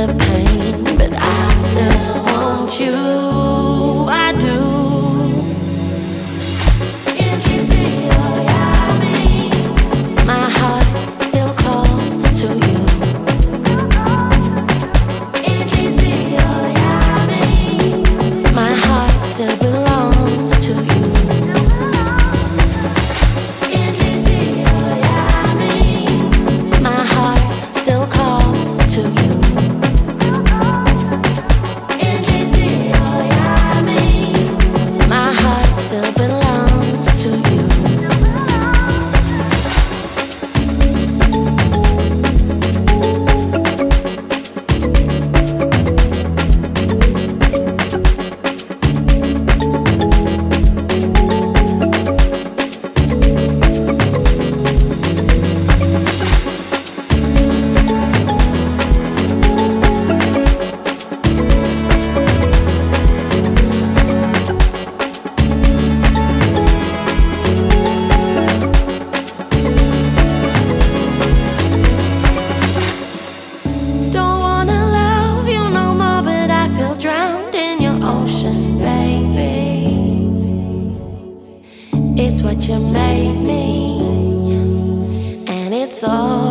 pain, but I still want you. I do. Can't you see? Oh yeah, me. My heart still calls to you. Can't you see? Oh yeah, me. My heart still belongs to you. Can't you see? Oh yeah, me. My heart still calls to you. Can't you see? Oh yeah, me. My heart still belongs to you. Don't wanna love you no more, but I feel drowned in your ocean, baby. It's what you made me, and it's all